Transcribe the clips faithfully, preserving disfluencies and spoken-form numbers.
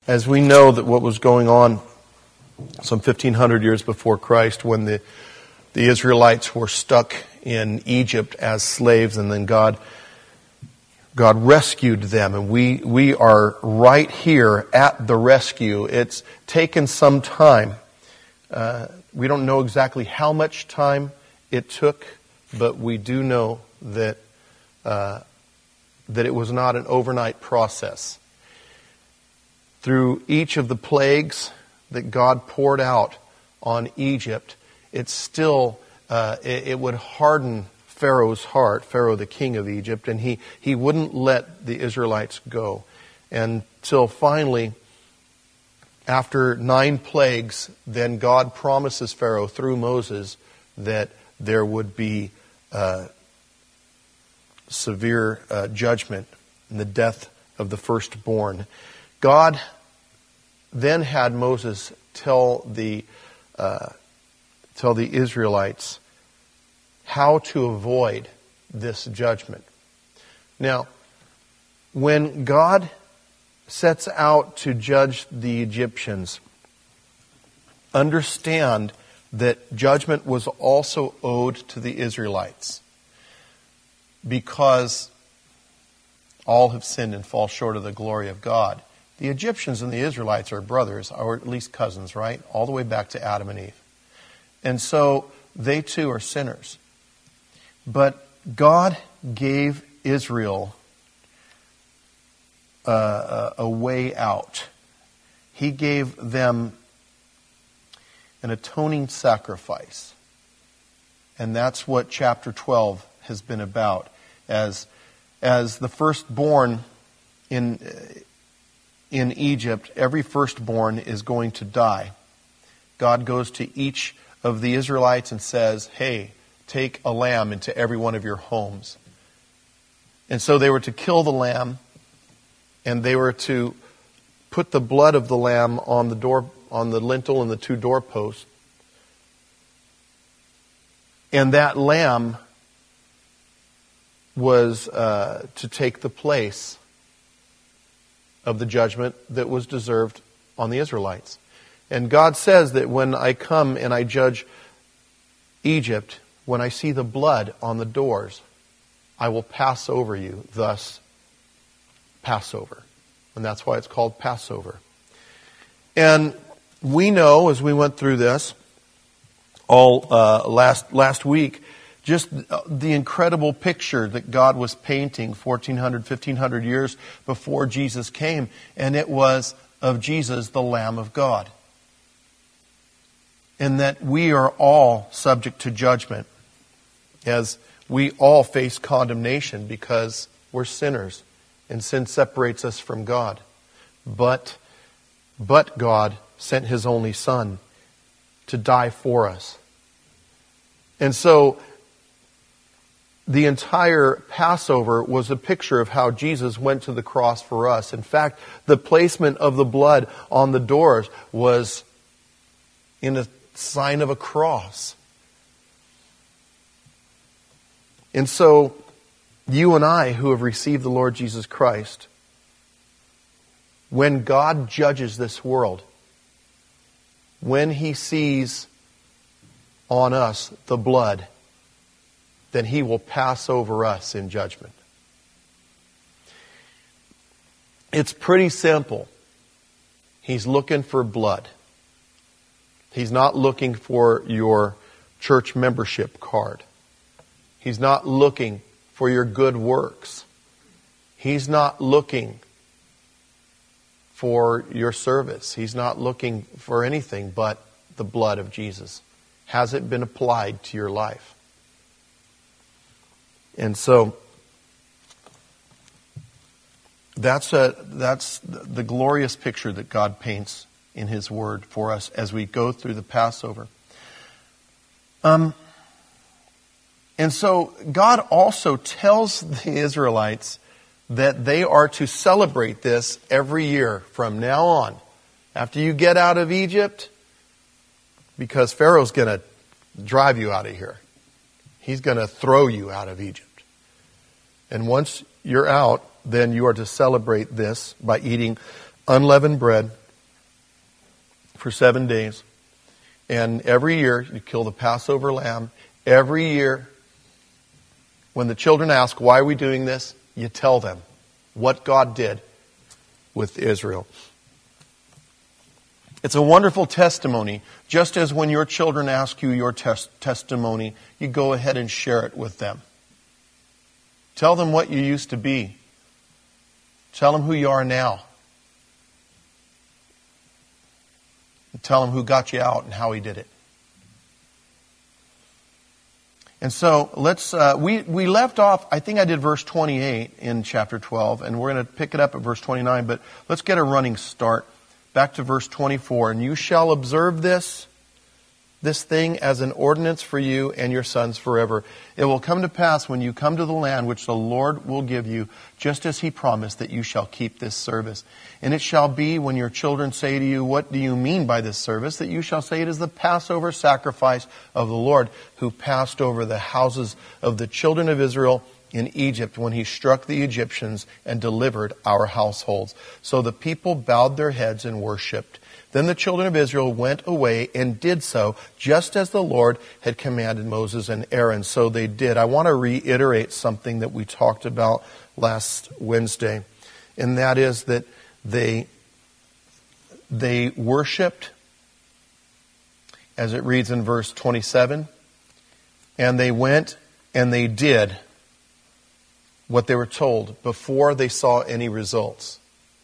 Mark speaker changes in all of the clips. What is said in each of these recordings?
Speaker 1: As we know that what was going on some fifteen hundred years before Christ, when the, the Israelites were stuck in Egypt as slaves, and then God God rescued them, and we, we are right here at the rescue. It's taken some time. Uh, we don't know exactly how much time it took, but we do know that uh, that it was not an overnight process. Through each of the plagues that God poured out on Egypt, it's still, uh, it, it would harden Pharaoh's heart, Pharaoh the king of Egypt, and he, he wouldn't let the Israelites go. Until finally, after nine plagues, then God promises Pharaoh through Moses that there would be uh, severe uh, judgment and the death of the firstborn. God then had Moses tell the uh, tell the Israelites how to avoid this judgment. Now, when God sets out to judge the Egyptians, understand that judgment was also owed to the Israelites, because all have sinned and fall short of the glory of God. The Egyptians and the Israelites are brothers, or at least cousins, right? All the way back to Adam and Eve. And so they too are sinners. But God gave Israel a, a way out. He gave them an atoning sacrifice. And that's what chapter twelve has been about. As, as the firstborn in, in Egypt, every firstborn is going to die. God goes to each of the Israelites and says, hey, take a lamb into every one of your homes. And so they were to kill the lamb, and they were to put the blood of the lamb on the door, on the lintel and the two doorposts. And that lamb was uh, to take the place of the judgment that was deserved on the Israelites. And God says that when I come and I judge Egypt, when I see the blood on the doors, I will pass over you, thus Passover. And that's why it's called Passover. And we know, as we went through this all uh, last last week, just the incredible picture that God was painting fourteen hundred, fifteen hundred years before Jesus came. And it was of Jesus, the Lamb of God. And that we are all subject to judgment, as we all face condemnation because we're sinners and sin separates us from God. But, but God sent His only Son to die for us. And so the entire Passover was a picture of how Jesus went to the cross for us. In fact, the placement of the blood on the doors was in a sign of a cross. And so, you and I who have received the Lord Jesus Christ, when God judges this world, when He sees on us the blood, then He will pass over us in judgment. It's pretty simple. He's looking for blood. He's not looking for your church membership card. He's not looking for your good works. He's not looking for your service. He's not looking for anything but the blood of Jesus. Has it been applied to your life? And so that's a that's the glorious picture that God paints in His Word for us as we go through the Passover. Um, and so God also tells the Israelites that they are to celebrate this every year from now on. After you get out of Egypt, because Pharaoh's going to drive you out of here. He's going to throw you out of Egypt. And once you're out, then you are to celebrate this by eating unleavened bread for seven days. And every year, you kill the Passover lamb. Every year, when the children ask, why are we doing this? You tell them what God did with Israel. It's a wonderful testimony. Just as when your children ask you your tes- testimony, you go ahead and share it with them. Tell them what you used to be. Tell them who you are now. And tell them who got you out and how He did it. And so let's. Uh, we we left off. I think I did verse twenty-eight in chapter twelve, and we're going to pick it up at verse twenty-nine. But let's get a running start. Back to verse twenty-four. And you shall observe this, this thing as an ordinance for you and your sons forever. It will come to pass when you come to the land which the Lord will give you, just as He promised, that you shall keep this service. And it shall be when your children say to you, what do you mean by this service? That you shall say, it is the Passover sacrifice of the Lord, who passed over the houses of the children of Israel in Egypt when He struck the Egyptians and delivered our households. So the people bowed their heads and worshipped. Then the children of Israel went away and did so, just as the Lord had commanded Moses and Aaron. So they did. I want to reiterate something that we talked about last Wednesday, and that is that they, they worshipped, as it reads in verse twenty-seven, and they went and they did what they were told before they saw any results.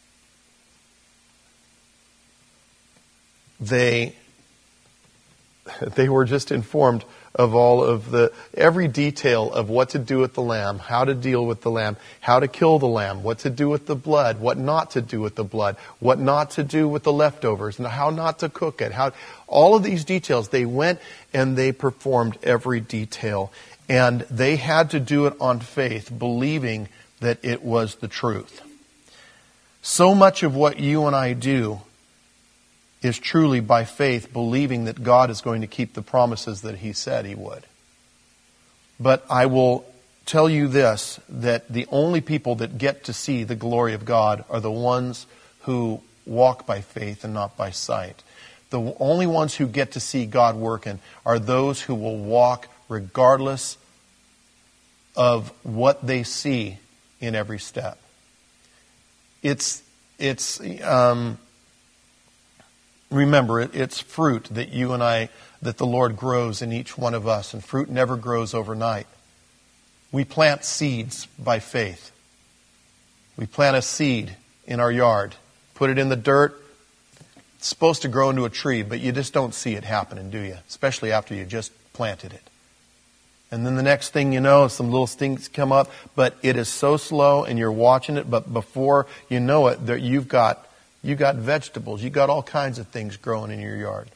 Speaker 1: They, they were just informed of all of the, every detail of what to do with the lamb, how to deal with the lamb, how to kill the lamb, what to do with the blood, what not to do with the blood, what not to do with the leftovers, and how not to cook it. How, all of these details, they went and they performed every detail. And they had to do it on faith, believing that it was the truth. So much of what you and I do is truly by faith, believing that God is going to keep the promises that He said He would. But I will tell you this, that the only people that get to see the glory of God are the ones who walk by faith and not by sight. The only ones who get to see God working are those who will walk regardless of what they see in every step. It's, it's, um, remember, it, it's fruit that you and I, that the Lord grows in each one of us, and fruit never grows overnight. We plant seeds by faith. We plant a seed in our yard, put it in the dirt. It's supposed to grow into a tree, but you just don't see it happening, do you? Especially after you just planted it. And then the next thing you know, some little things come up, but it is so slow and you're watching it, but before you know it, there, you've got you've got vegetables, you've got all kinds of things growing in your yard.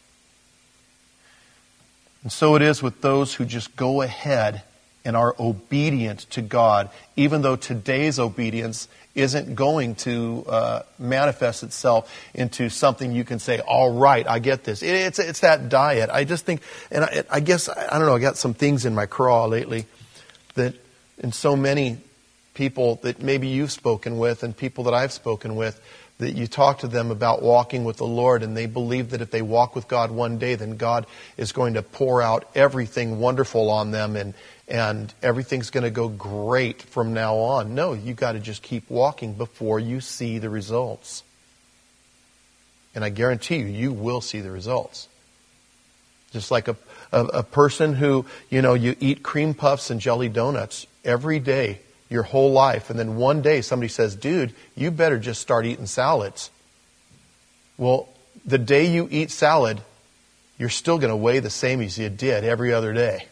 Speaker 1: And so it is with those who just go ahead and are obedient to God, even though today's obedience isn't going to uh, manifest itself into something you can say, all right, I get this. It, it's it's that diet. I just think, and I, I guess, I don't know, I got some things in my craw lately that, and so many people that maybe you've spoken with and people that I've spoken with, that you talk to them about walking with the Lord, and they believe that if they walk with God one day, then God is going to pour out everything wonderful on them, and and everything's going to go great from now on. No, you've got to just keep walking before you see the results. And I guarantee you, you will see the results. Just like a, a, a person who, you know, you eat cream puffs and jelly donuts every day, your whole life, and then one day somebody says, dude, you better just start eating salads. Well, the day you eat salad, you're still going to weigh the same as you did every other day.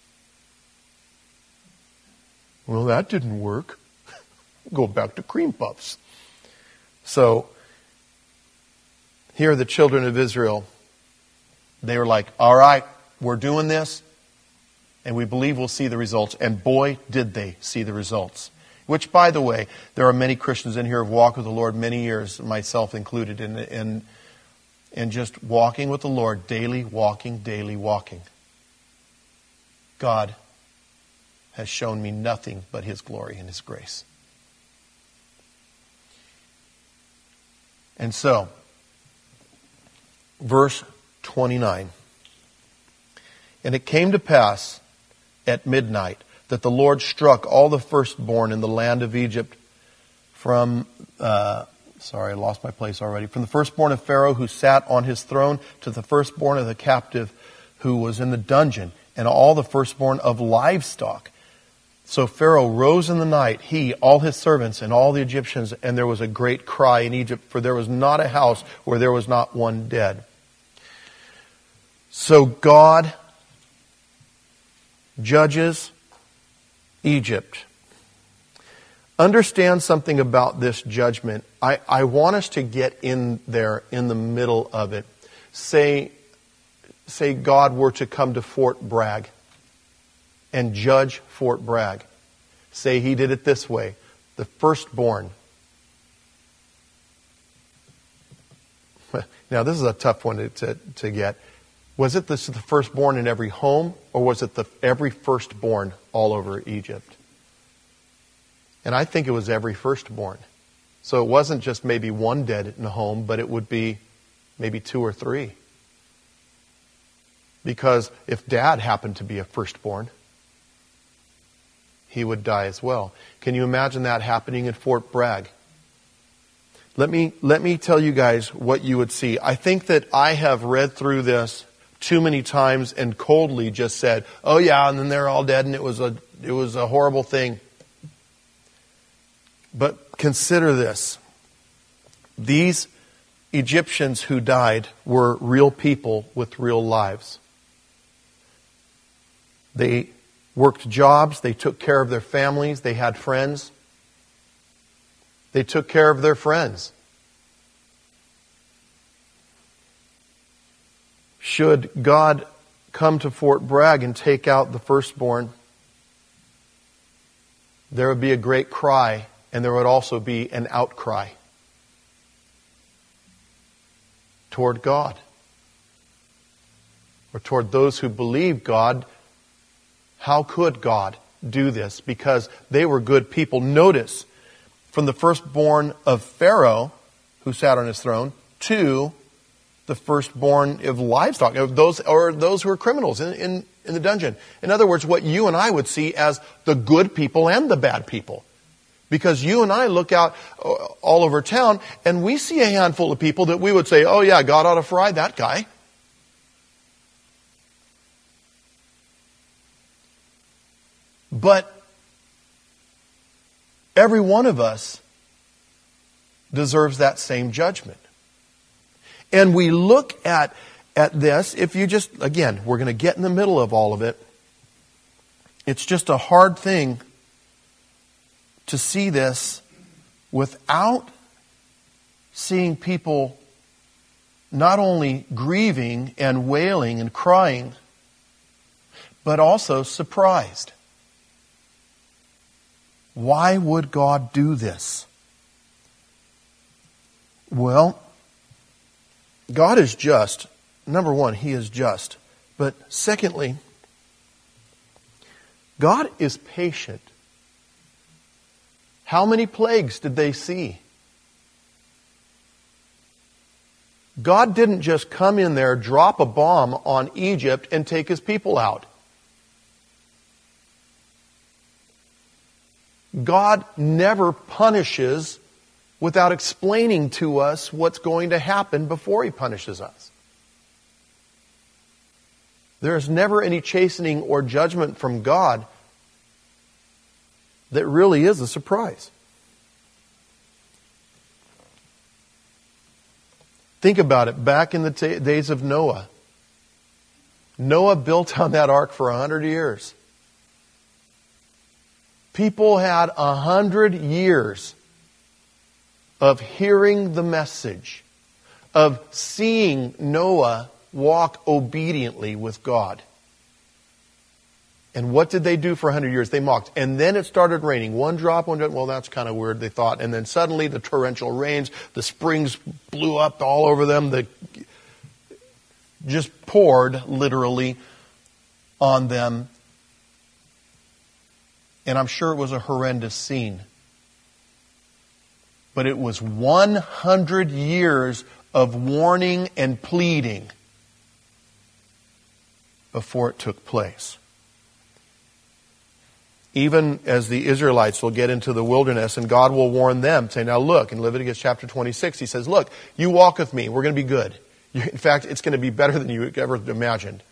Speaker 1: Well, that didn't work. Go back to cream puffs. So, here are the children of Israel. They were like, all right, we're doing this, and we believe we'll see the results. And boy, did they see the results. Which, by the way, there are many Christians in here who have walked with the Lord many years, myself included, in, in, in just walking with the Lord, daily walking, daily walking. God has shown me nothing but His glory and His grace. And so, verse twenty-nine. And it came to pass at midnight that the Lord struck all the firstborn in the land of Egypt from, uh, sorry, I lost my place already, from the firstborn of Pharaoh who sat on his throne to the firstborn of the captive who was in the dungeon, and all the firstborn of livestock. So Pharaoh rose in the night, he, all his servants, and all the Egyptians, and there was a great cry in Egypt, for there was not a house where there was not one dead. So God judges Egypt. Understand something about this judgment. I, I want us to get in there in the middle of it. Say, say God were to come to Fort Bragg and judge Fort Bragg. Say he did it this way. The firstborn. Now this is a tough one to, to, to get. Was it this, the firstborn in every home, or was it the every firstborn all over Egypt? And I think it was every firstborn. So it wasn't just maybe one dead in a home, but it would be maybe two or three. Because if dad happened to be a firstborn, he would die as well. Can you imagine that happening in Fort Bragg? Let me, let me tell you guys what you would see. I think that I have read through this too many times and coldly just said, oh yeah, and then they're all dead and it was a, it was a horrible thing. But consider this. These Egyptians who died were real people with real lives. They worked jobs, they took care of their families, they had friends. They took care of their friends. Should God come to Fort Bragg and take out the firstborn, there would be a great cry, and there would also be an outcry toward God, or toward those who believe God. How could God do this? Because they were good people. Notice, from the firstborn of Pharaoh, who sat on his throne, to the firstborn of livestock, of those, or those who are criminals in, in, in the dungeon. In other words, what you and I would see as the good people and the bad people. Because you and I look out all over town and we see a handful of people that we would say, oh yeah, God ought to fry that guy. But every one of us deserves that same judgment. And we look at, at this, if you just, again, we're going to get in the middle of all of it. It's just a hard thing to see this without seeing people not only grieving and wailing and crying, but also surprised. Why would God do this? Well, God is just. Number one, He is just. But secondly, God is patient. How many plagues did they see? God didn't just come in there, drop a bomb on Egypt, and take His people out. God never punishes without explaining to us what's going to happen before He punishes us. There is never any chastening or judgment from God that really is a surprise. Think about it. Back in the t- days of Noah, Noah built on that ark for a hundred years. People had a hundred years of hearing the message, of seeing Noah walk obediently with God. And what did they do for a hundred years? They mocked. And then it started raining. One drop, one drop. Well, that's kind of weird, they thought. And then suddenly the torrential rains, the springs blew up all over them. They just poured, literally, on them. And I'm sure it was a horrendous scene. But it was one hundred years of warning and pleading before it took place. Even as the Israelites will get into the wilderness and God will warn them, say, now look, in Leviticus chapter twenty-six, he says, look, you walk with me, we're going to be good. In fact, it's going to be better than you ever imagined.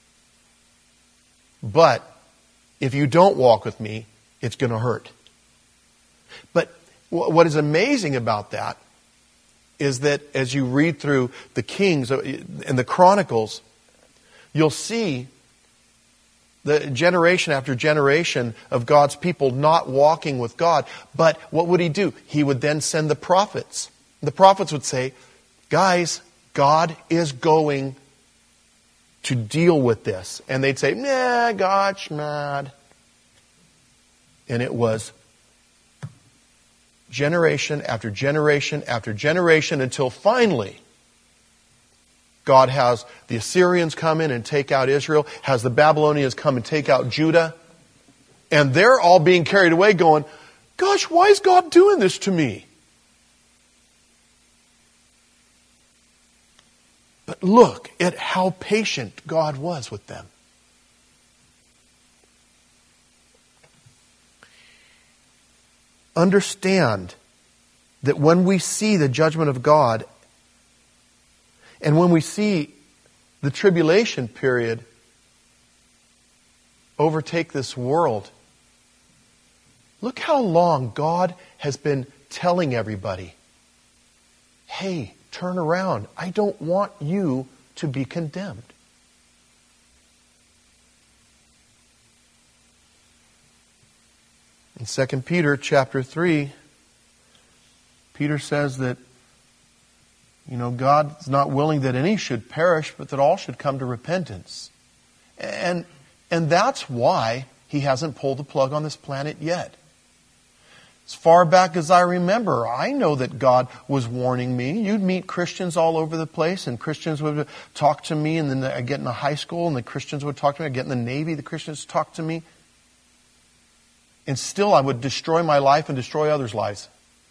Speaker 1: But if you don't walk with me, it's going to hurt. But what is amazing about that is that as you read through the Kings and the Chronicles, you'll see the generation after generation of God's people not walking with God. But what would he do? He would then send the prophets. The prophets would say, guys, God is going to deal with this. And they'd say, nah, God's mad. And it was generation after generation after generation until finally God has the Assyrians come in and take out Israel, has the Babylonians come and take out Judah, and they're all being carried away going, gosh, why is God doing this to me? But look at how patient God was with them. Understand that when we see the judgment of God and when we see the tribulation period overtake this world, look how long God has been telling everybody, hey, turn around. I don't want you to be condemned. In Second Peter chapter three, Peter says that, you know, God's not willing that any should perish, but that all should come to repentance. And, and that's why he hasn't pulled the plug on this planet yet. As far back as I remember, I know that God was warning me. You'd meet Christians all over the place, and Christians would talk to me, and then I'd get in the high school, and the Christians would talk to me. I'd get in the Navy, the Christians would talk to me. And still I would destroy my life and destroy others' lives.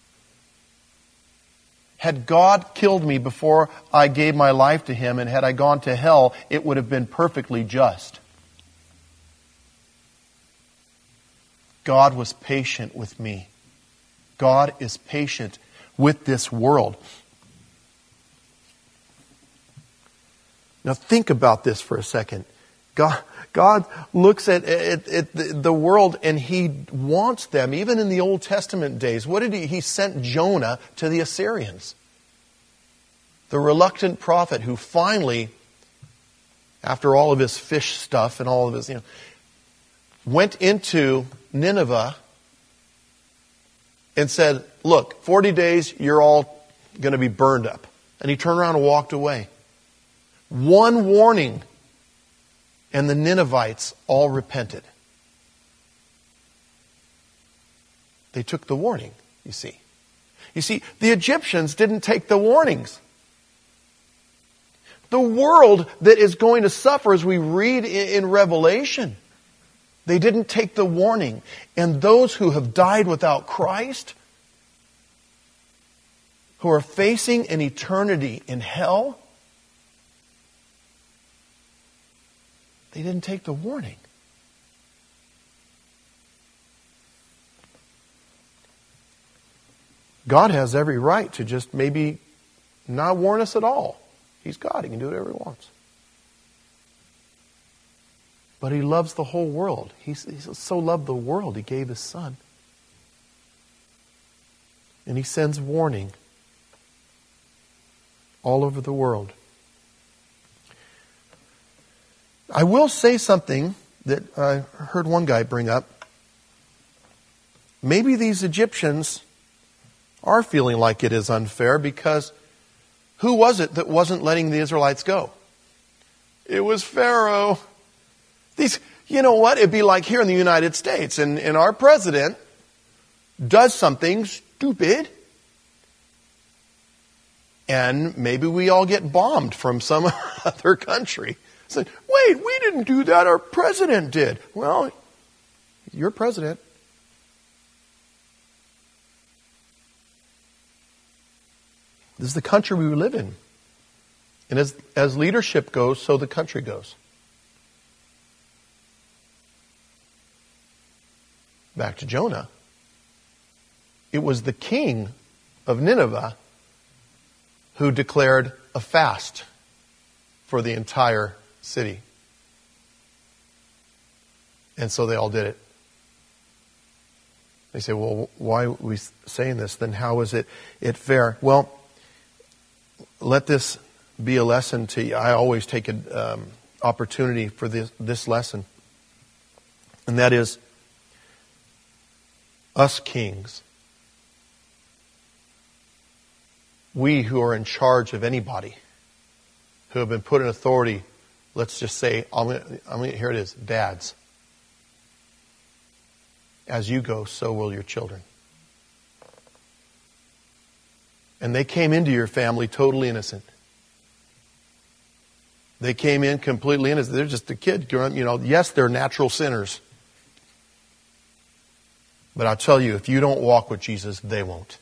Speaker 1: Had God killed me before I gave my life to Him, and had I gone to hell, it would have been perfectly just. God was patient with me. God is patient with this world. Now think about this for a second. God, God looks at, at, at the world and He wants them, even in the Old Testament days. What did He? He sent Jonah to the Assyrians. The reluctant prophet who finally, after all of his fish stuff and all of his, you know, went into Nineveh and said, look, forty days, you're all going to be burned up. And he turned around and walked away. One warning, and the Ninevites all repented. They took the warning, you see. You see, the Egyptians didn't take the warnings. The world that is going to suffer, as we read in Revelation, they didn't take the warning. And those who have died without Christ, who are facing an eternity in hell, they didn't take the warning. God has every right to just maybe not warn us at all. He's God. He can do whatever He wants. But He loves the whole world. He, he so loved the world, He gave His Son. And He sends warning all over the world. I will say something that I heard one guy bring up. Maybe these Egyptians are feeling like it is unfair, because who was it that wasn't letting the Israelites go? It was Pharaoh. These, you know what? It'd be like here in the United States, and, and our president does something stupid, and maybe we all get bombed from some other country. Say, wait, we didn't do that. Our president did. Well, you're president. This is the country we live in. And as, as leadership goes, so the country goes. Back to Jonah. It was the king of Nineveh who declared a fast for the entire city. And so they all did it. They say, well, why are we saying this? Then how is it, it fair? Well, let this be a lesson to you. I always take an um, opportunity for this, this lesson. And that is, us kings, we who are in charge of anybody, who have been put in authority, let's just say, I'm gonna, I'm gonna, here it is, dads. As you go, so will your children. And they came into your family totally innocent. They came in completely innocent. They're just a kid. You know, yes, they're natural sinners. But I'll tell you, if you don't walk with Jesus, they won't.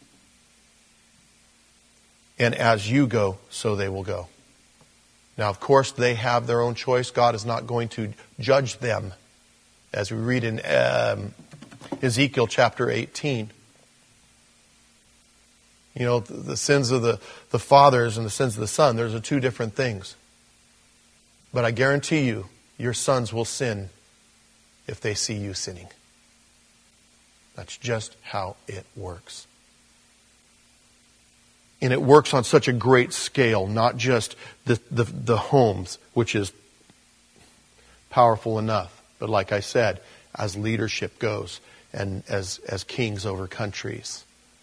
Speaker 1: And as you go, so they will go. Now, of course, they have their own choice. God is not going to judge them. As we read in um, Ezekiel chapter eighteen. You know, the, the sins of the, the fathers and the sins of the son, those are two different things. But I guarantee you, your sons will sin if they see you sinning. That's just how it works. And it works on such a great scale, not just the, the, the homes, which is powerful enough. But like I said, as leadership goes and as, as kings over countries,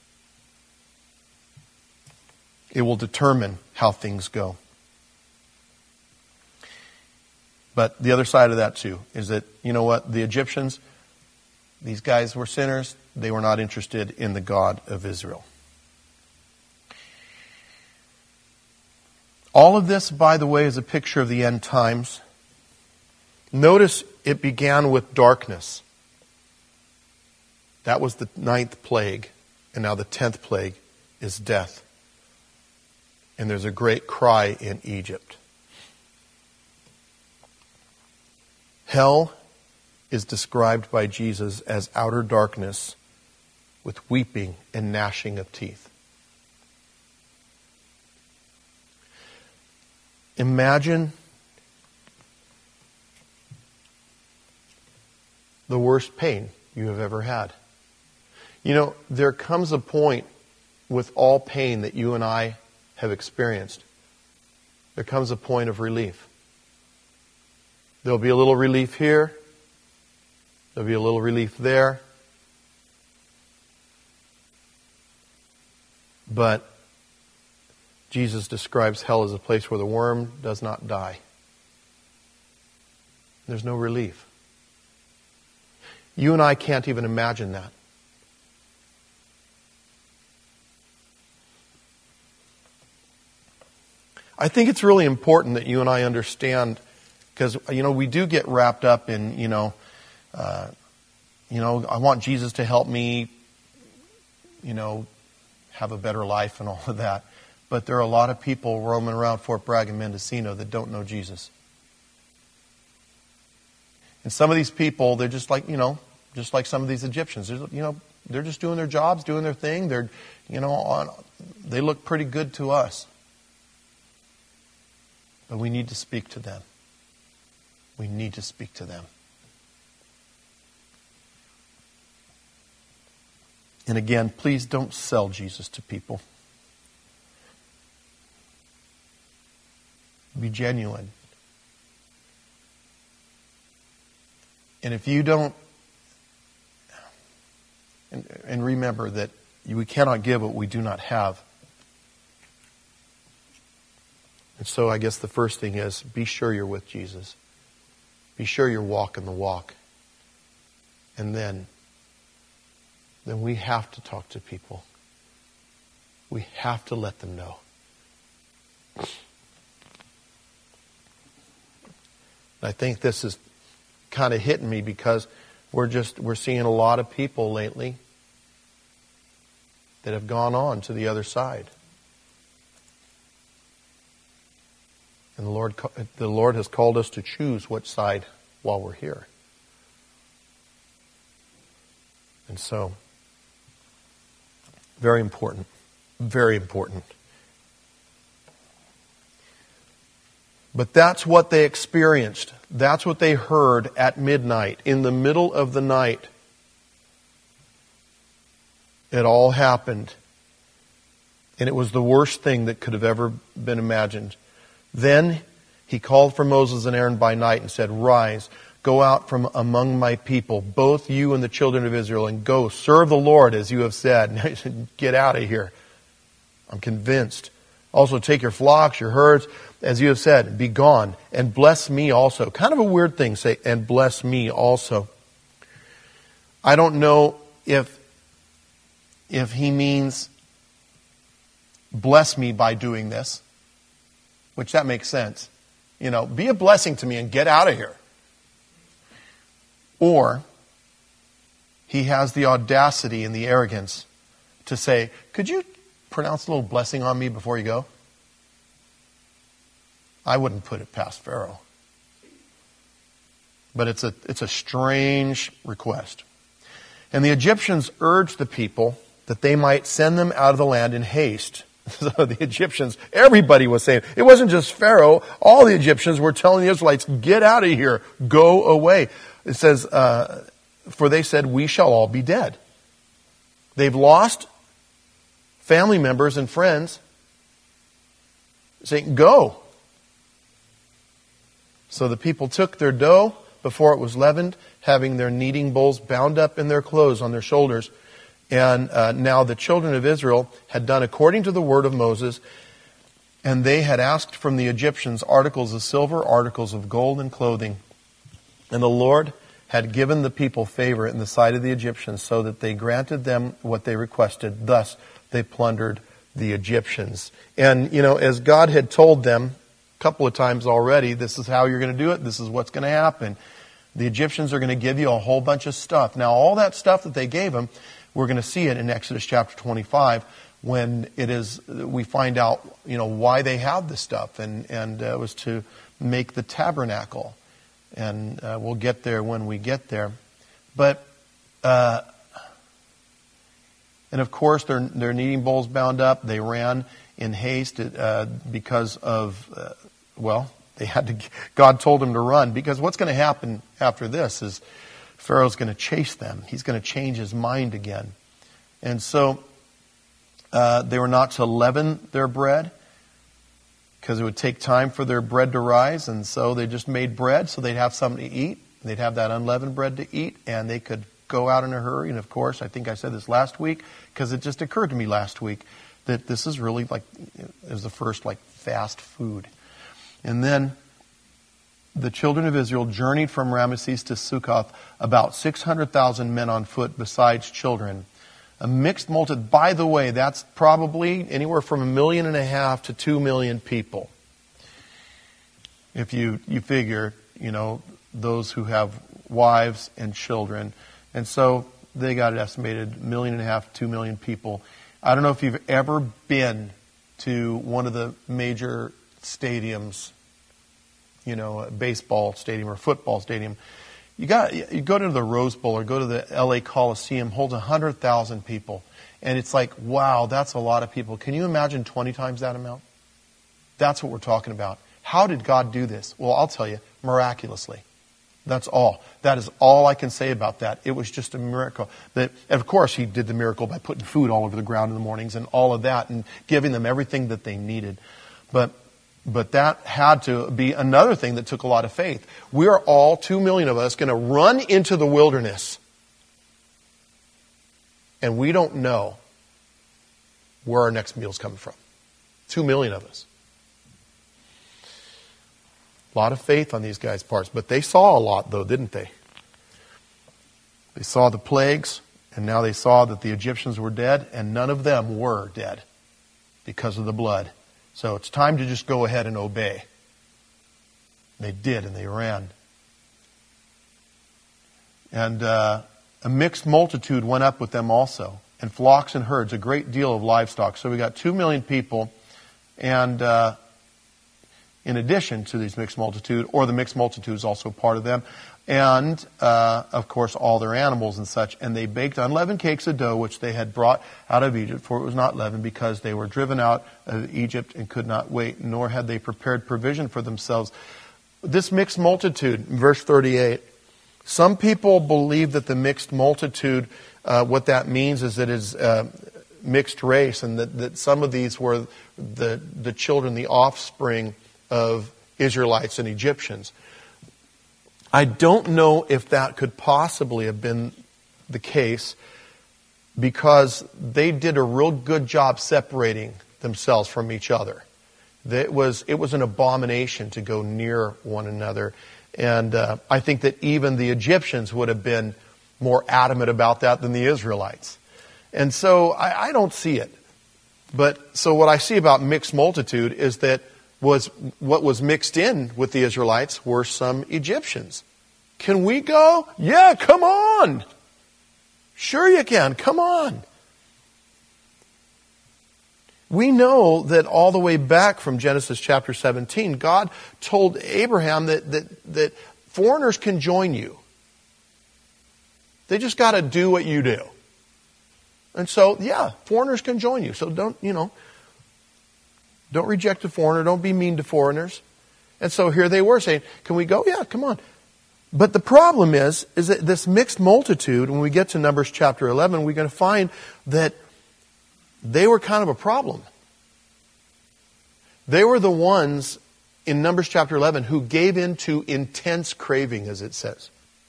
Speaker 1: it will determine how things go. But the other side of that too is that, you know what, the Egyptians, these guys were sinners. They were not interested in the God of Israel. All of this, by the way, is a picture of the end times. Notice it began with darkness. That was the ninth plague. And now the tenth plague is death. And there's a great cry in Egypt. Hell is described by Jesus as outer darkness with weeping and gnashing of teeth. Imagine the worst pain you have ever had. You know, there comes a point with all pain that you and I have experienced. There comes a point of relief. There'll be a little relief here. There'll be a little relief there. But Jesus describes hell as a place where the worm does not die. There's no relief. You and I can't even imagine that. I think it's really important that you and I understand, because, you know, we do get wrapped up in, you know, uh, you know, I want Jesus to help me, you know, have a better life and all of that. But there are a lot of people roaming around Fort Bragg and Mendocino that don't know Jesus. And some of these people, they're just like, you know, just like some of these Egyptians. They're, you know, they're just doing their jobs, doing their thing. They're, you know, on, they look pretty good to us. But we need to speak to them. We need to speak to them. And again, please don't sell Jesus to people. Be genuine. And if you don't, and, and remember that we cannot give what we do not have. And so I guess the first thing is, be sure you're with Jesus. Be sure you're walking the walk. And then, then we have to talk to people. We have to let them know. I think this is kind of hitting me because we're just, we're seeing a lot of people lately that have gone on to the other side. And the Lord, the Lord has called us to choose which side while we're here. And so, very important. Very important. But that's what they experienced. That's what they heard at midnight, in the middle of the night. It all happened. And it was the worst thing that could have ever been imagined. Then he called for Moses and Aaron by night and said, "Rise, go out from among my people, both you and the children of Israel, and go serve the Lord as you have said." And he said, "Get out of here. I'm convinced. Also take your flocks, your herds, as you have said, be gone, and bless me also." Kind of a weird thing, say, "and bless me also." I don't know if, if he means bless me by doing this, which that makes sense. You know, be a blessing to me and get out of here. Or he has the audacity and the arrogance to say, "Could you pronounce a little blessing on me before you go?" I wouldn't put it past Pharaoh. But it's a, it's a strange request. And the Egyptians urged the people that they might send them out of the land in haste. So the Egyptians, everybody was saying, it wasn't just Pharaoh, all the Egyptians were telling the Israelites, "Get out of here, go away." It says, uh, for they said, "We shall all be dead." They've lost family members and friends, saying, "Go." So the people took their dough before it was leavened, having their kneading bowls bound up in their clothes on their shoulders. And uh, now the children of Israel had done according to the word of Moses, and they had asked from the Egyptians articles of silver, articles of gold, and clothing. And the Lord had given the people favor in the sight of the Egyptians, so that they granted them what they requested. Thus they plundered the Egyptians. And, you know, as God had told them a couple of times already, this is how you're going to do it, this is what's going to happen. The Egyptians are going to give you a whole bunch of stuff. Now, all that stuff that they gave them, we're going to see it in Exodus chapter twenty-five, when it is, we find out, you know, why they have this stuff. And, and uh, it was to make the tabernacle. And uh, we'll get there when we get there. But, uh, and of course, their, their kneading bowls bound up. They ran in haste uh, because of, uh, well, they had to, God told them to run. Because what's going to happen after this is Pharaoh's going to chase them. He's going to change his mind again. And so uh, they were not to leaven their bread, because it would take time for their bread to rise. And so they just made bread so they'd have something to eat. They'd have that unleavened bread to eat, and they could go out in a hurry. And of course, I think I said this last week, because it just occurred to me last week that this is really like, it was the first like fast food. And then the children of Israel journeyed from Ramesses to Succoth, about six hundred thousand men on foot besides children. A mixed multitude. By the way, that's probably anywhere from a million and a half to two million people. If you, you figure, you know, those who have wives and children. And so they got an estimated million and a half, two million people. I don't know if you've ever been to one of the major stadiums, you know, a baseball stadium or football stadium. You got you go to the Rose Bowl or go to the L A Coliseum, holds one hundred thousand people. And it's like, wow, that's a lot of people. Can you imagine twenty times that amount? That's what we're talking about. How did God do this? Well, I'll tell you, miraculously. That's all. That is all I can say about that. It was just a miracle. That, and of course, he did the miracle by putting food all over the ground in the mornings and all of that and giving them everything that they needed. But But that had to be another thing that took a lot of faith. We are all, two million of us, going to run into the wilderness. And we don't know where our next meal's coming from. Two million of us. A lot of faith on these guys' parts. But they saw a lot, though, didn't they? They saw the plagues, and now they saw that the Egyptians were dead, and none of them were dead because of the blood. So it's time to just go ahead and obey. They did, and they ran. And uh, a mixed multitude went up with them also, and flocks and herds, a great deal of livestock. So we got two million people, and uh, in addition to these mixed multitude, or the mixed multitude is also part of them. And, uh, of course, all their animals and such. And they baked unleavened cakes of dough, which they had brought out of Egypt, for it was not leavened, because they were driven out of Egypt and could not wait, nor had they prepared provision for themselves. This mixed multitude, verse thirty-eight, some people believe that the mixed multitude, uh, what that means is that it's uh, mixed race, and that, that some of these were the, the children, the offspring of Israelites and Egyptians. I don't know if that could possibly have been the case, because they did a real good job separating themselves from each other. It was, it was an abomination to go near one another. And uh, I think that even the Egyptians would have been more adamant about that than the Israelites. And so I, I don't see it. But so what I see about mixed multitude is that was what was mixed in with the Israelites were some Egyptians. Can we go? Yeah, come on. Sure you can. Come on. We know that all the way back from Genesis chapter seventeen, God told Abraham that, that, that foreigners can join you. They just got to do what you do. And so, yeah, foreigners can join you. So don't, you know, don't reject a foreigner. Don't be mean to foreigners. And so here they were saying, can we go? Yeah, come on. But the problem is, is that this mixed multitude, when we get to Numbers chapter eleven, we're going to find that they were kind of a problem. They were the ones in Numbers chapter eleven who gave in to intense craving, as it says.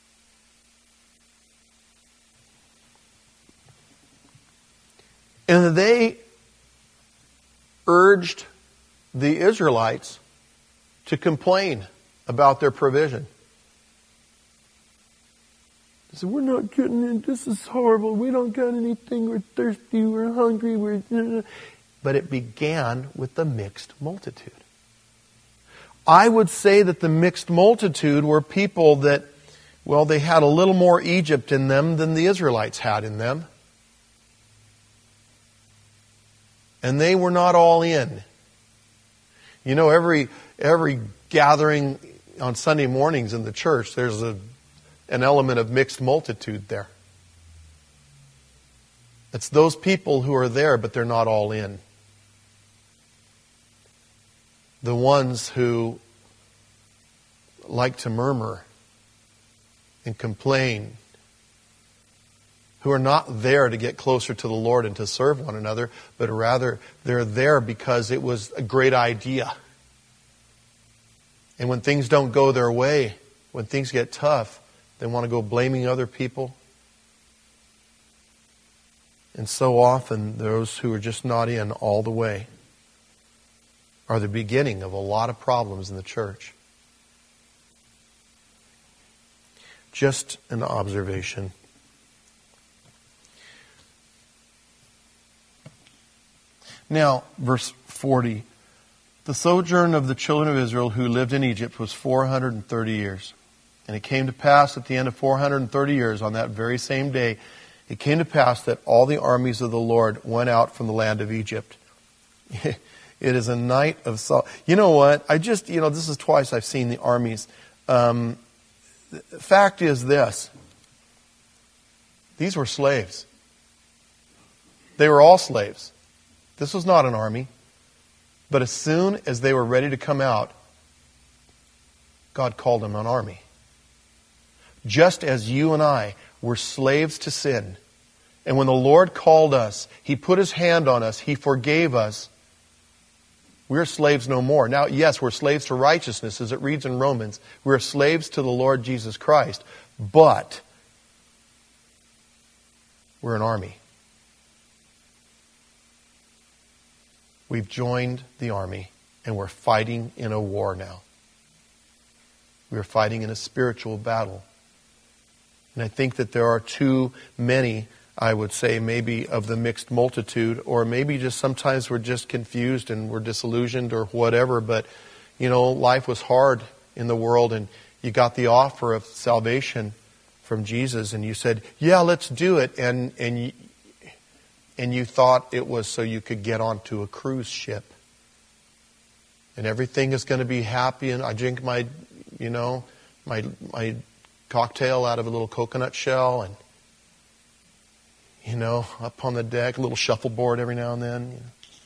Speaker 1: And they urged the Israelites to complain about their provision. They said, we're not getting it. This is horrible. We don't got anything. We're thirsty. We're hungry. We're... But it began with the mixed multitude. I would say that the mixed multitude were people that, well, they had a little more Egypt in them than the Israelites had in them. And they were not all in. You know, every every gathering on Sunday mornings in the church, there's a an element of mixed multitude there. It's those people who are there, but they're not all in. The ones who like to murmur and complain, who are not there to get closer to the Lord and to serve one another, but rather they're there because it was a great idea. And when things don't go their way, when things get tough, they want to go blaming other people. And so often those who are just not in all the way are the beginning of a lot of problems in the church. Just an observation. Now, verse forty. The sojourn of the children of Israel who lived in Egypt was four hundred thirty years. And it came to pass at the end of four hundred thirty years, on that very same day, it came to pass that all the armies of the Lord went out from the land of Egypt. It is a night of sorrow. You know what? I just, you know, this is twice I've seen the armies. Um, the fact is this. These were slaves. They were all slaves. This was not an army. But as soon as they were ready to come out, God called them an army. Just as you and I were slaves to sin, and when the Lord called us, He put His hand on us, He forgave us, we're slaves no more. Now, yes, we're slaves to righteousness, as it reads in Romans. We're slaves to the Lord Jesus Christ, but we're an army. We've joined the army, and we're fighting in a war now. We're fighting in a spiritual battle. And I think that there are too many, I would say, maybe of the mixed multitude, or maybe just sometimes we're just confused and we're disillusioned or whatever. But, you know, life was hard in the world, and you got the offer of salvation from Jesus, and you said, yeah, let's do it. And, and you, And you thought it was so you could get onto a cruise ship. and everything is going to be happy, and I drink my, you know, my my cocktail out of a little coconut shell, and, you know, up on the deck, a little shuffleboard every now and then. You know.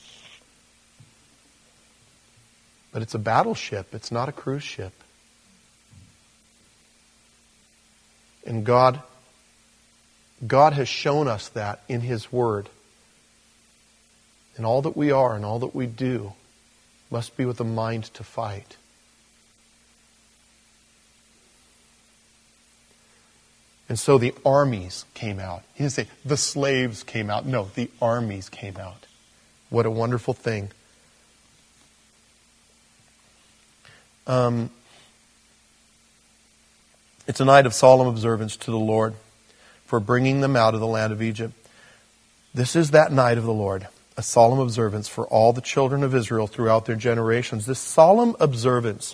Speaker 1: But it's a battleship. It's not a cruise ship. And God, God has shown us that in His Word. And all that we are and all that we do must be with a mind to fight. And so the armies came out. He didn't say the slaves came out. No, the armies came out. What a wonderful thing. Um, it's a night of solemn observance to the Lord for bringing them out of the land of Egypt. This is that night of the Lord, a solemn observance for all the children of Israel throughout their generations. This solemn observance,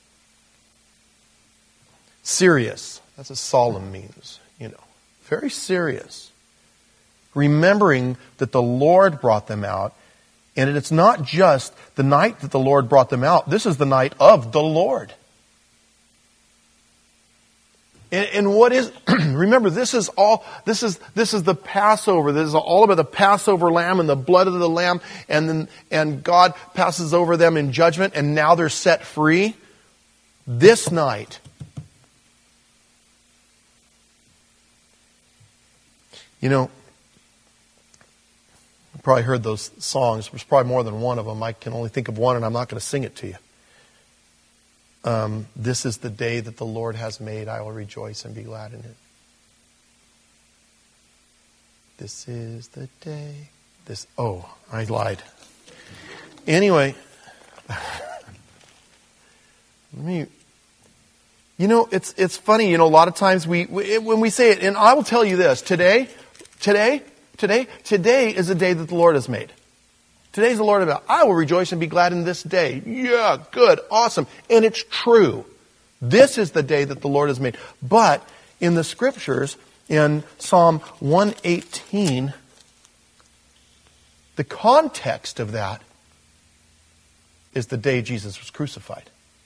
Speaker 1: serious. That's what solemn means, you know. Very serious. Remembering that the Lord brought them out. And it's not just the night that the Lord brought them out. This is the night of the Lord. And, and what is, remember, this is all, this is, this is the Passover. This is all about the Passover lamb and the blood of the lamb. And then, and God passes over them in judgment, and now they're set free. This night, you know, you probably heard those songs. There's probably more than one of them. I can only think of one, and I'm not going to sing it to you. Um, this is the day that the Lord has made. I will rejoice and be glad in it. This is the day. This. Oh, I lied. Anyway, let me. You know, it's it's funny. You know, a lot of times we, we when we say it, and I will tell you this today. Today, today, today is the day that the Lord has made. Today's the Lord about. I will rejoice and be glad in this day. Yeah, good, awesome. And it's true. This is the day that the Lord has made. But in the Scriptures, in Psalm one eighteen, the context of that is the day Jesus was crucified.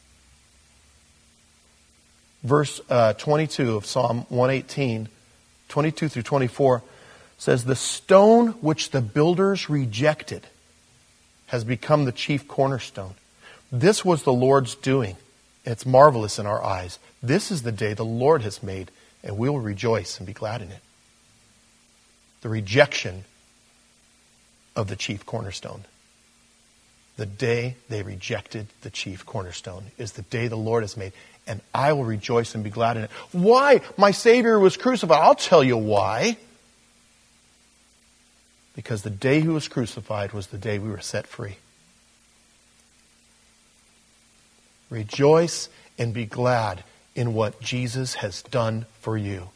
Speaker 1: Verse uh, twenty-two of Psalm one eighteen, twenty-two through twenty-four, says, "The stone which the builders rejected has become the chief cornerstone. This was the Lord's doing. It's marvelous in our eyes. This is the day the Lord has made, and we will rejoice and be glad in it." The rejection of the chief cornerstone. The day they rejected the chief cornerstone is the day the Lord has made, and I will rejoice and be glad in it. Why? My Savior was crucified. I'll tell you why. Because the day He was crucified was the day we were set free. Rejoice and be glad in what Jesus has done for you.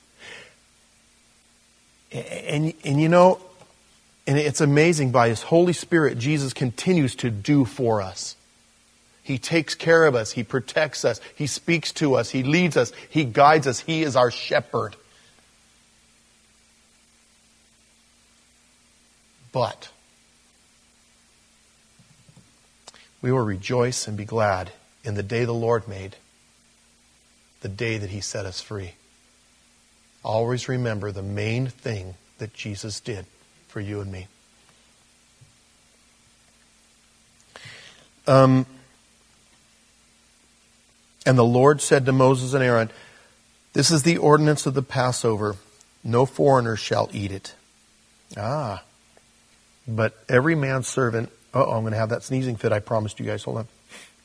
Speaker 1: And, and, and you know, and it's amazing, by His Holy Spirit, Jesus continues to do for us. He takes care of us. He protects us. He speaks to us. He leads us. He guides us. He is our shepherd. But we will rejoice and be glad in the day the Lord made, the day that He set us free. Always remember the main thing that Jesus did for you and me. Um, and the Lord said to Moses and Aaron, "This is the ordinance of the Passover. No foreigner shall eat it." Ah. But every man's servant... Uh-oh, I'm going to have that sneezing fit I promised you guys. Hold on.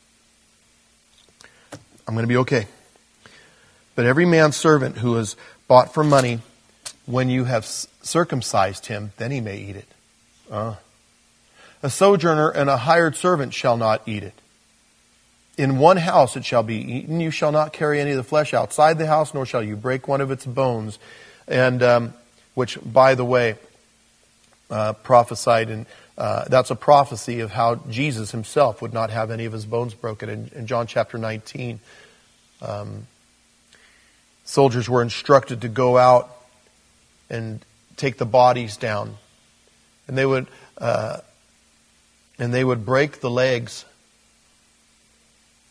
Speaker 1: I'm going to be okay. "But every man's servant who is bought for money, when you have circumcised him, then he may eat it. Ah. A sojourner and a hired servant shall not eat it. In one house it shall be eaten. You shall not carry any of the flesh outside the house, nor shall you break one of its bones." And um, which, by the way... Uh, prophesied, and uh, that's a prophecy of how Jesus Himself would not have any of His bones broken. In, in John chapter nineteen, um, soldiers were instructed to go out and take the bodies down, and they would uh, and they would break the legs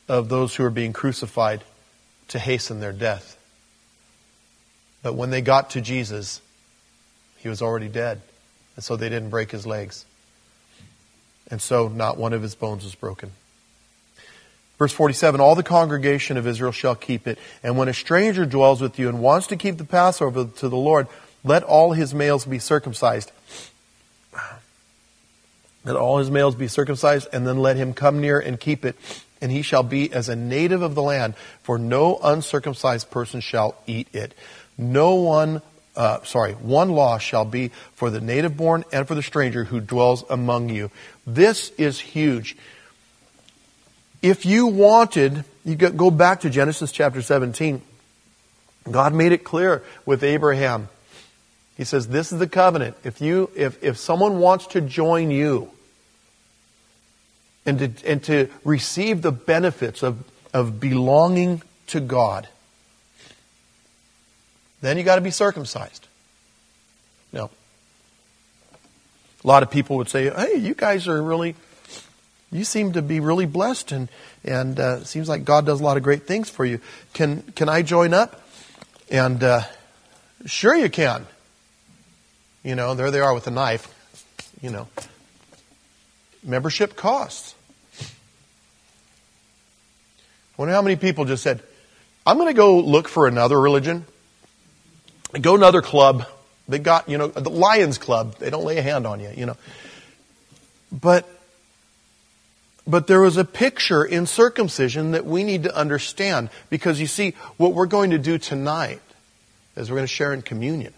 Speaker 1: of those who are being crucified to hasten their death. But when they got to Jesus, he was already dead. And so they didn't break his legs. And so not one of his bones was broken. Verse forty-seven, all the congregation of Israel shall keep it. And when a stranger dwells with you and wants to keep the Passover to the Lord, let all his males be circumcised. Let all his males be circumcised, and then let him come near and keep it. And he shall be as a native of the land, for no uncircumcised person shall eat it. No one, uh, sorry, one law shall be for the native born and for the stranger who dwells among you. This is huge. If you wanted, you go back to Genesis chapter seventeen. God made it clear with Abraham. He says, this is the covenant. If you, if, if someone wants to join you and to, and to receive the benefits of, of belonging to God, then you got to be circumcised. Now, a lot of people would say, hey, you guys are really, you seem to be really blessed, and, and uh, it seems like God does a lot of great things for you. Can, can I join up? And uh, sure you can. You know, there they are with a knife. You know, membership costs. I wonder how many people just said, I'm going to go look for another religion. Go another club. They got, you know, the Lions Club. They don't lay a hand on you, you know. But, but there was a picture in circumcision that we need to understand. Because you see, what we're going to do tonight is we're going to share in communion.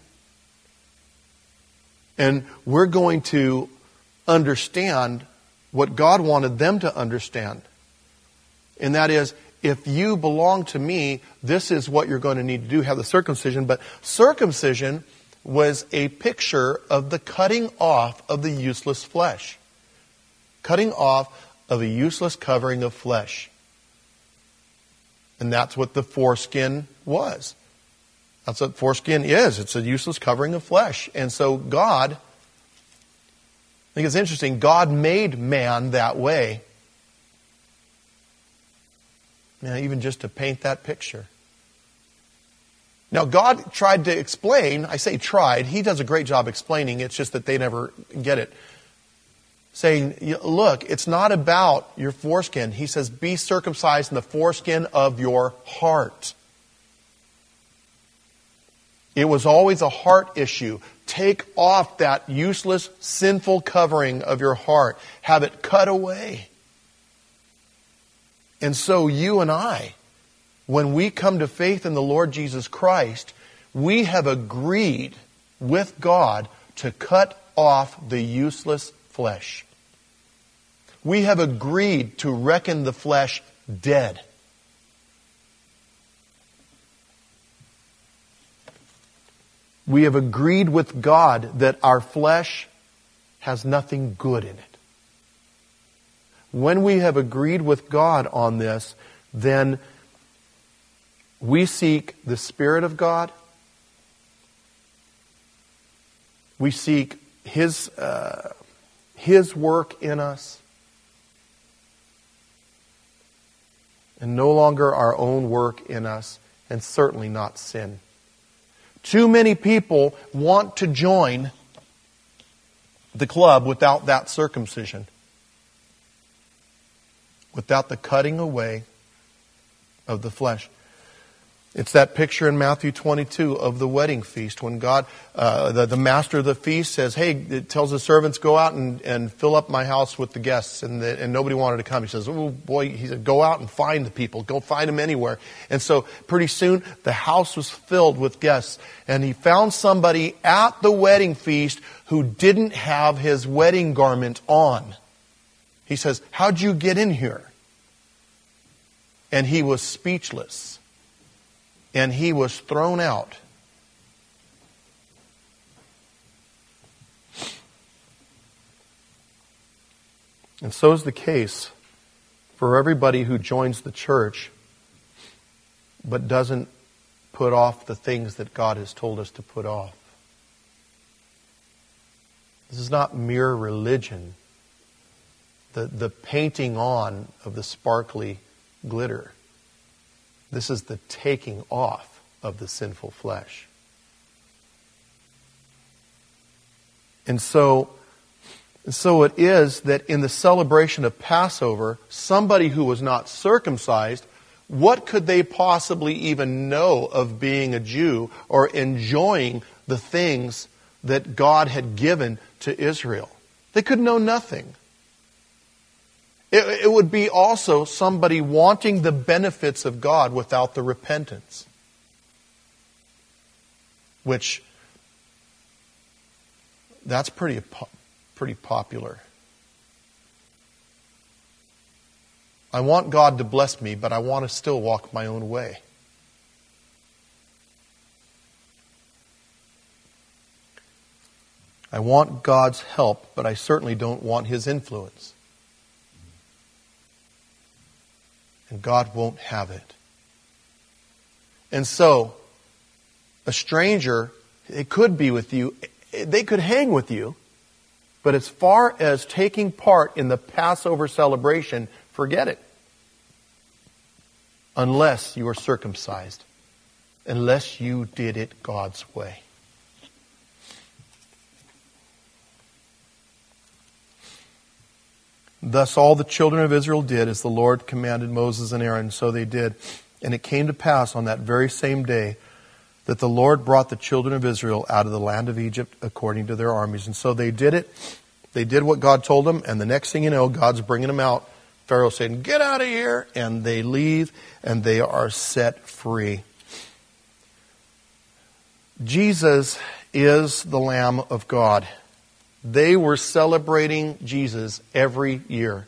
Speaker 1: And we're going to understand what God wanted them to understand. And that is, if you belong to me, this is what you're going to need to do, have the circumcision. But circumcision was a picture of the cutting off of the useless flesh. Cutting off of a useless covering of flesh. And that's what the foreskin was. That's what foreskin is. It's a useless covering of flesh. And so God, I think it's interesting, God made man that way. Now, even just to paint that picture. Now, God tried to explain, I say tried, He does a great job explaining, it's just that they never get it. Saying, look, it's not about your foreskin. He says, be circumcised in the foreskin of your heart. It was always a heart issue. Take off that useless, sinful covering of your heart. Have it cut away. And so you and I, when we come to faith in the Lord Jesus Christ, we have agreed with God to cut off the useless flesh. We have agreed to reckon the flesh dead. We have agreed with God that our flesh has nothing good in it. When we have agreed with God on this, then we seek the Spirit of God. We seek His, uh, His work in us. And no longer our own work in us, and certainly not sin. Too many people want to join the club without that circumcision. Without the cutting away of the flesh. It's that picture in Matthew twenty-two of the wedding feast when God, uh, the, the master of the feast says, hey, it tells the servants, go out and, and fill up my house with the guests. And, the, and nobody wanted to come. He says, oh boy, he said, go out and find the people. Go find them anywhere. And so pretty soon the house was filled with guests. And he found somebody at the wedding feast who didn't have his wedding garment on. He says, how'd you get in here? And he was speechless. And he was thrown out. And so is the case for everybody who joins the church but doesn't put off the things that God has told us to put off. This is not mere religion. The, the painting on of the sparkly glitter. This is the taking off of the sinful flesh. And so, so it is that in the celebration of Passover, somebody who was not circumcised, what could they possibly even know of being a Jew or enjoying the things that God had given to Israel? They could know nothing. It, it would be also somebody wanting the benefits of God without the repentance, which that's pretty pretty popular. I want God to bless me, but I want to still walk my own way. I want God's help, but I certainly don't want His influence. And God won't have it. And so, a stranger, it could be with you, they could hang with you, but as far as taking part in the Passover celebration, forget it. Unless you are circumcised. Unless you did it God's way. Thus all the children of Israel did as the Lord commanded Moses and Aaron, so they did. And it came to pass on that very same day that the Lord brought the children of Israel out of the land of Egypt according to their armies. And so they did it. They did what God told them. And the next thing you know, God's bringing them out. Pharaoh saying, get out of here. And they leave and they are set free. Jesus is the Lamb of God. They were celebrating Jesus every year.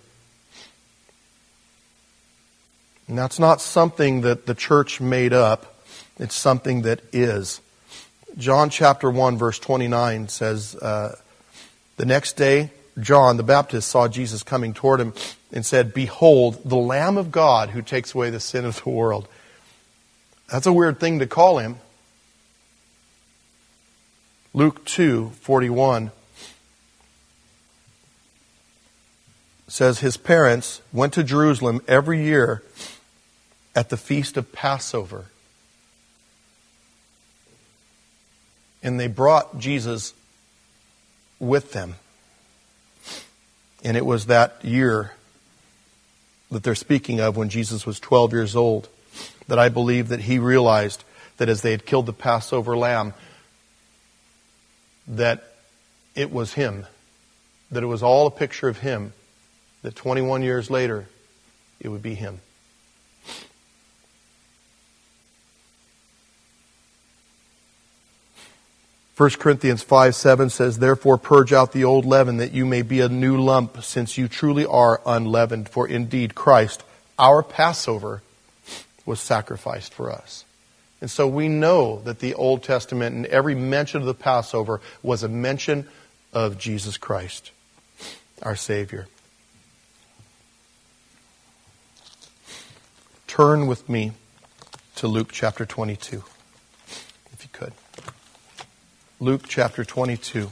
Speaker 1: And that's not something that the church made up. It's something that is. John chapter one verse twenty-nine says, uh, the next day, John the Baptist saw Jesus coming toward him and said, behold, the Lamb of God who takes away the sin of the world. That's a weird thing to call him. Luke two forty-one says his parents went to Jerusalem every year at the feast of Passover. And they brought Jesus with them. And it was that year that they're speaking of when Jesus was twelve years old that I believe that he realized that as they had killed the Passover lamb, that it was him, that it was all a picture of him, that twenty-one years later it would be him. First Corinthians five seven says, therefore purge out the old leaven, that you may be a new lump, since you truly are unleavened. For indeed Christ, our Passover, was sacrificed for us. And so we know that the Old Testament and every mention of the Passover was a mention of Jesus Christ, our Savior. Turn with me to Luke chapter twenty-two, if you could. Luke chapter twenty-two.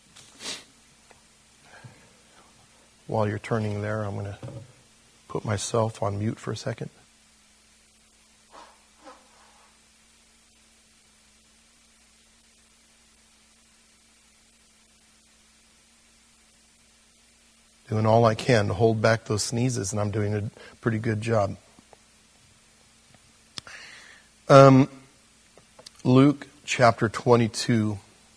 Speaker 1: While you're turning there, I'm going to put myself on mute for a second. Doing all I can to hold back those sneezes, and I'm doing a pretty good job. Um, Luke chapter twenty-two.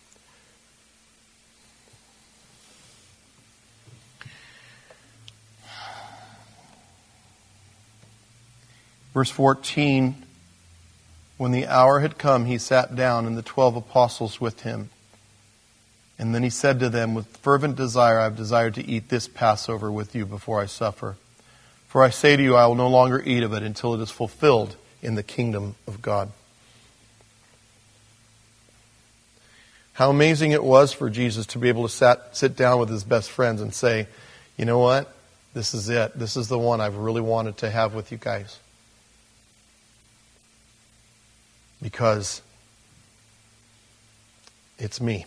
Speaker 1: Verse fourteen, when the hour had come, he sat down and the twelve apostles with him. And then he said to them, with fervent desire I have desired to eat this Passover with you before I suffer. For I say to you, I will no longer eat of it until it is fulfilled in the kingdom of God. How amazing it was for Jesus to be able to sat, sit down with his best friends and say, you know what? This is it. This is the one I've really wanted to have with you guys. Because it's me.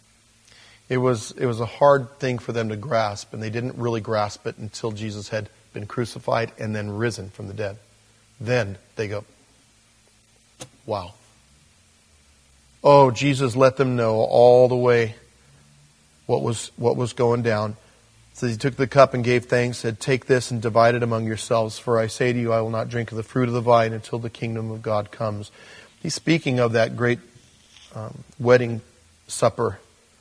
Speaker 1: It was, it was a hard thing for them to grasp, and they didn't really grasp it until Jesus had been crucified, and then risen from the dead. Then they go, wow. Oh, Jesus let them know all the way what was what was going down. So he took the cup and gave thanks, said, take this and divide it among yourselves, for I say to you, I will not drink of the fruit of the vine until the kingdom of God comes. He's speaking of that great um, wedding supper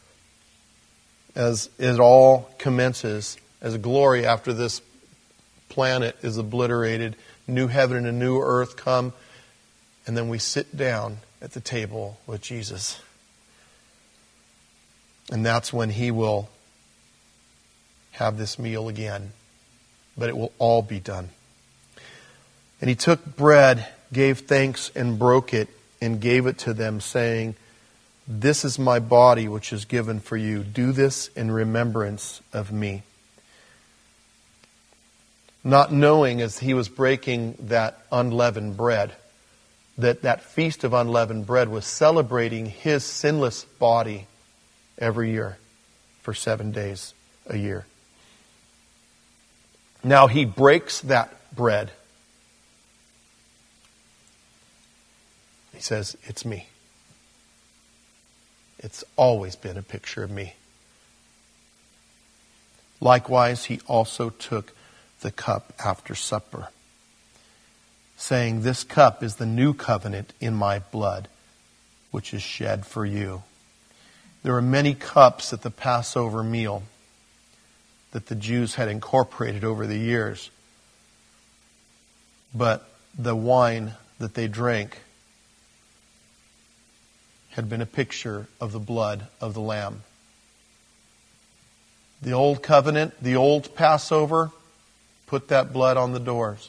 Speaker 1: as it all commences, as glory after this planet is obliterated, new heaven and a new earth come, and then we sit down at the table with Jesus. And that's when He will have this meal again. But it will all be done. And He took bread, gave thanks, and broke it, and gave it to them, saying, this is my body which is given for you. Do this in remembrance of me. Not knowing as He was breaking that unleavened bread, that that feast of unleavened bread was celebrating His sinless body every year for seven days a year. Now He breaks that bread. He says, it's me. It's always been a picture of me. Likewise, He also took the cup after supper, saying, this cup is the new covenant in my blood, which is shed for you. There were many cups at the Passover meal that the Jews had incorporated over the years. But the wine that they drank had been a picture of the blood of the Lamb. The old covenant, the old Passover, put that blood on the doors.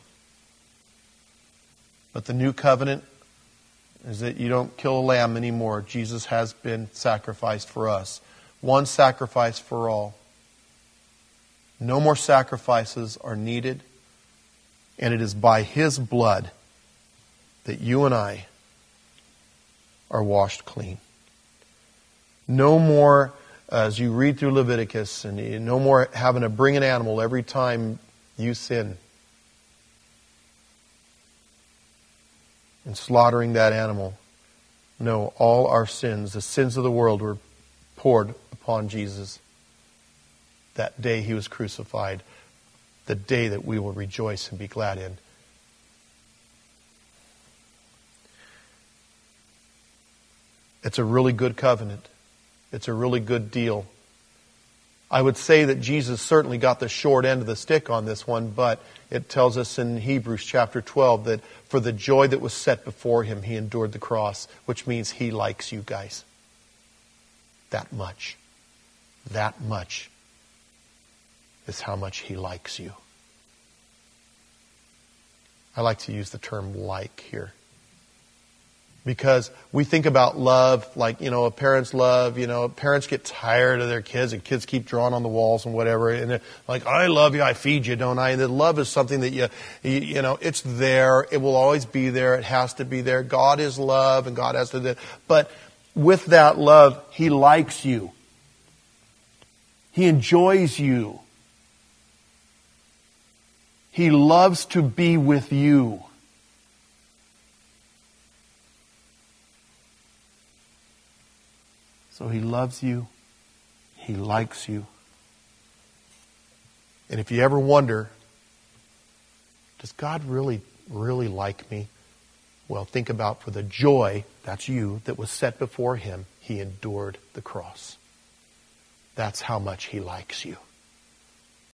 Speaker 1: But the new covenant is that you don't kill a lamb anymore. Jesus has been sacrificed for us. One sacrifice for all. No more sacrifices are needed. And it is by His blood that you and I are washed clean. No more, as you read through Leviticus, and no more having to bring an animal every time you sin. And slaughtering that animal. No, all our sins, the sins of the world, were poured upon Jesus that day He was crucified, the day that we will rejoice and be glad in. It's a really good covenant. It's a really good deal. I would say that Jesus certainly got the short end of the stick on this one, but it tells us in Hebrews chapter twelve that for the joy that was set before Him, He endured the cross, which means He likes you guys. That much. That much is how much He likes you. I like to use the term like here. Because we think about love like, you know, a parent's love, you know, parents get tired of their kids and kids keep drawing on the walls and whatever. And they're like, I love you, I feed you, don't I? And the love is something that you, you, you know, it's there. It will always be there. It has to be there. God is love and God has to do. But with that love, He likes you. He enjoys you. He loves to be with you. So He loves you. He likes you. And if you ever wonder, does God really, really like me? Well, think about for the joy, that's you, that was set before Him, He endured the cross. That's how much He likes you.